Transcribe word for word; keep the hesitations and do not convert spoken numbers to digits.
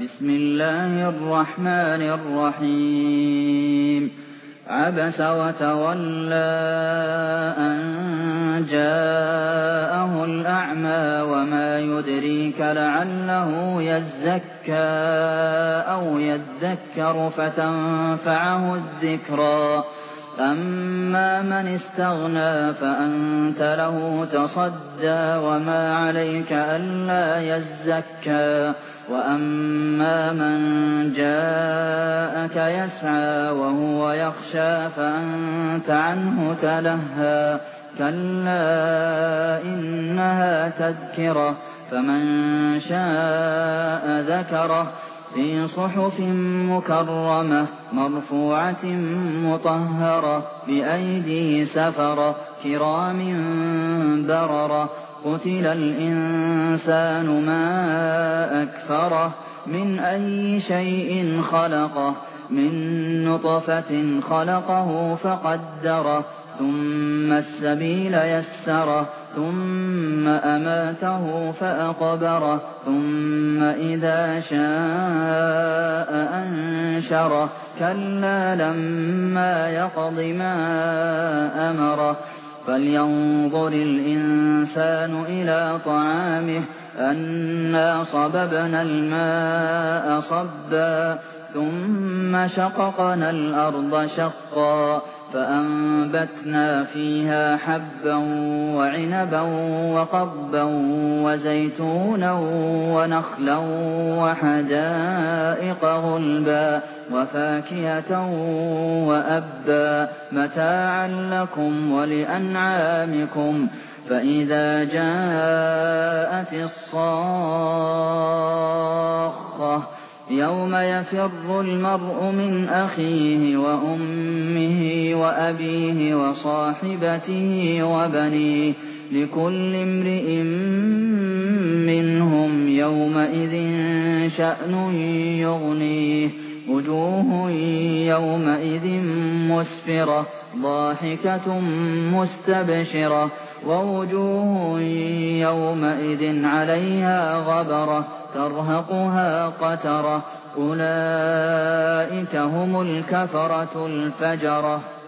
بسم الله الرحمن الرحيم عبس وتولى أن جاءه الأعمى وما يدريك لعله يزكى أو يذكر فتنفعه الذكرى أما من استغنى فأنت له تصدى وما عليك ألا يزكى وأما من جاءك يسعى وهو يخشى فأنت عنه تلهى كلا إنها تذكرة فمن شاء ذكره في صحف مكرمة مرفوعة مطهرة بأيدي سفرة كرام بررة قتل الإنسان ما أكفره من أي شيء خلقه من نطفة خلقه فقدره ثم السبيل يسره ثم أماته فأقبره ثم إذا شاء أنشره كلا لما يقض ما أمره فلينظر الإنسان إلى طعامه أنا صببنا الماء صبا ثم شققنا الأرض شقا فأنبتنا فيها حبا وعنبا وقضبا وزيتونا ونخلا وحدائق غلبا وفاكهة وأبا متاعا لكم ولأنعامكم فإذا جاءت الصاخة يوم يفر المرء من أخيه وأمه وأبيه وصاحبته وبنيه لكل امرئ منهم يومئذ شأن يغنيه وجوه يومئذ مسفرة ضاحكة مستبشرة ووجوه يومئذ عليها غبرة ترهقها قترة أولئك هم الكفرة الفجرة.